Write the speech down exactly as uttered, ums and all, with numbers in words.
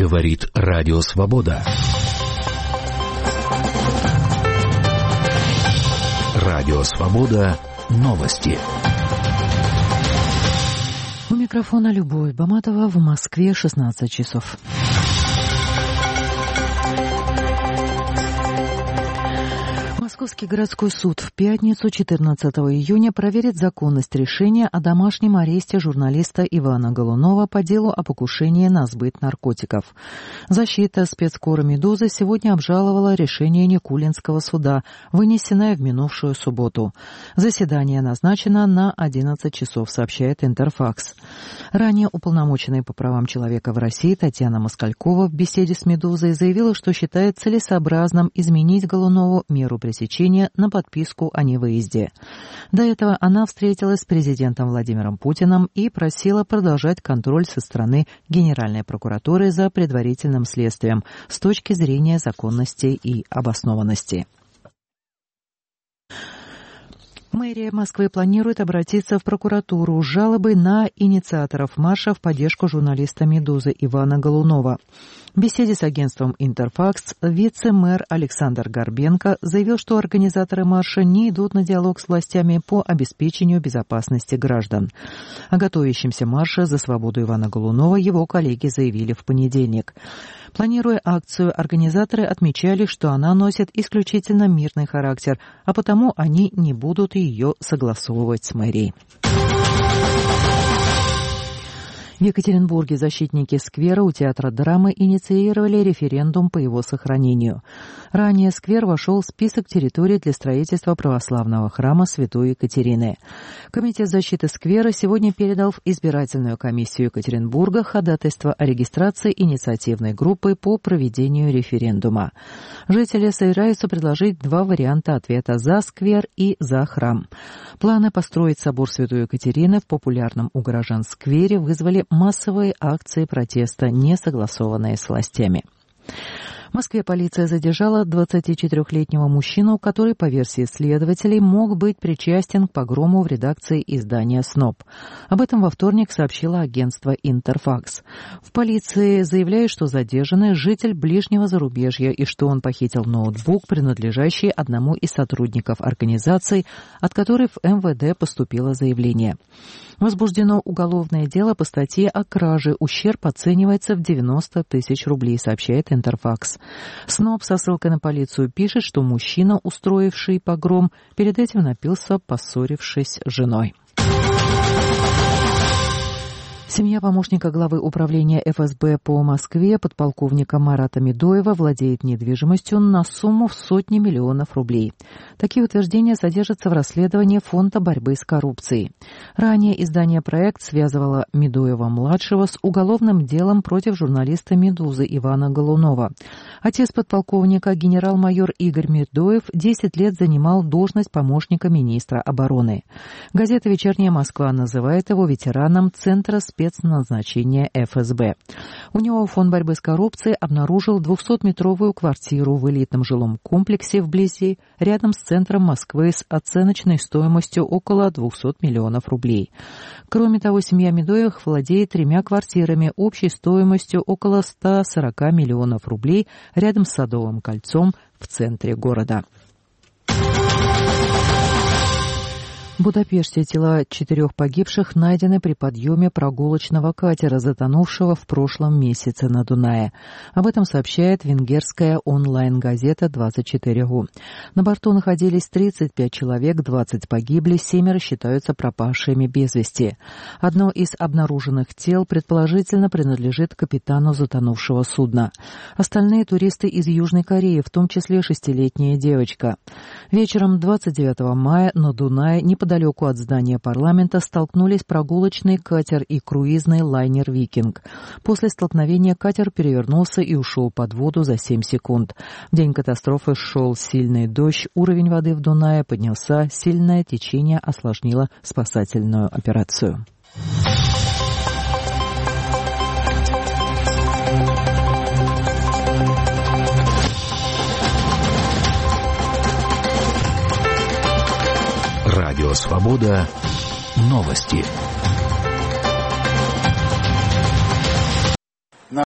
Говорит Радио Свобода. Радио Свобода. Новости. У микрофона Любовь Баматова. В Москве шестнадцать часов. Московский городской суд в пятницу, четырнадцатого июня, проверит законность решения о домашнем аресте журналиста Ивана Голунова по делу о покушении на сбыт наркотиков. Защита спецкора «Медузы» сегодня обжаловала решение Никулинского суда, вынесенное в минувшую субботу. Заседание назначено на одиннадцать часов, сообщает Интерфакс. Ранее уполномоченная по правам человека в России Татьяна Москалькова в беседе с «Медузой» заявила, что считает целесообразным изменить Голунову меру пресечения на подписку о невыезде. До этого она встретилась с президентом Владимиром Путиным и просила продолжать контроль со стороны Генеральной прокуратуры за предварительным следствием с точки зрения законности и обоснованности. Мэрия Москвы планирует обратиться в прокуратуру с жалобой на инициаторов марша в поддержку журналиста «Медузы» Ивана Голунова. В беседе с агентством «Интерфакс» вице-мэр Александр Горбенко заявил, что организаторы марша не идут на диалог с властями по обеспечению безопасности граждан. О готовящемся марше за свободу Ивана Голунова его коллеги заявили в понедельник. Планируя акцию, организаторы отмечали, что она носит исключительно мирный характер, а потому они не будут ее согласовывать с мэрией. В Екатеринбурге защитники сквера у театра драмы инициировали референдум по его сохранению. Ранее сквер вошел в список территорий для строительства православного храма Святой Екатерины. Комитет защиты сквера сегодня передал в избирательную комиссию Екатеринбурга ходатайство о регистрации инициативной группы по проведению референдума. Жители собираются предложить два варианта ответа: за сквер и за храм. Планы построить собор Святой Екатерины в популярном у горожан сквере вызвали массовые акции протеста, не согласованные с властями. В Москве полиция задержала двадцатичетырёхлетнего мужчину, который, по версии следователей, мог быть причастен к погрому в редакции издания «СНОП». Об этом во вторник сообщило агентство «Интерфакс». В полиции заявляют, что задержанный житель ближнего зарубежья и что он похитил ноутбук, принадлежащий одному из сотрудников организации, от которой в эм вэ дэ поступило заявление. Возбуждено уголовное дело по статье о краже. Ущерб оценивается в девяносто тысяч рублей, сообщает Интерфакс. СНОП со ссылкой на полицию пишет, что мужчина, устроивший погром, перед этим напился, поссорившись с женой. Семья помощника главы управления эф эс бэ по Москве подполковника Марата Медоева владеет недвижимостью на сумму в сотни миллионов рублей. Такие утверждения содержатся в расследовании Фонда борьбы с коррупцией. Ранее издание «Проект» связывало Медоева-младшего с уголовным делом против журналиста «Медузы» Ивана Голунова. Отец подполковника, генерал-майор Игорь Медоев, десять лет занимал должность помощника министра обороны. Газета «Вечерняя Москва» называет его ветераном Центра спецназначения спецназначения эф эс бэ. У него Фонд борьбы с коррупцией обнаружил двухсотметровую квартиру в элитном жилом комплексе вблизи, рядом с центром Москвы, с оценочной стоимостью около двухсот миллионов рублей. Кроме того, семья Медоевых владеет тремя квартирами общей стоимостью около ста сорока миллионов рублей рядом с Садовым кольцом в центре города. В Будапеште тела четырех погибших найдены при подъеме прогулочного катера, затонувшего в прошлом месяце на Дунае. Об этом сообщает венгерская онлайн-газета двадцать четыре гу. На борту находились тридцать пять человек, двадцать погибли, семеро считаются пропавшими без вести. Одно из обнаруженных тел предположительно принадлежит капитану затонувшего судна. Остальные туристы из Южной Кореи, в том числе шестилетняя девочка. Вечером двадцать девятого мая на Дунае, неподалеку Неподалеку от здания парламента, столкнулись прогулочный катер и круизный лайнер «Викинг». После столкновения катер перевернулся и ушел под воду за семь секунд. В день катастрофы шел сильный дождь, уровень воды в Дунае поднялся, сильное течение осложнило спасательную операцию. Радио Свобода. Новости.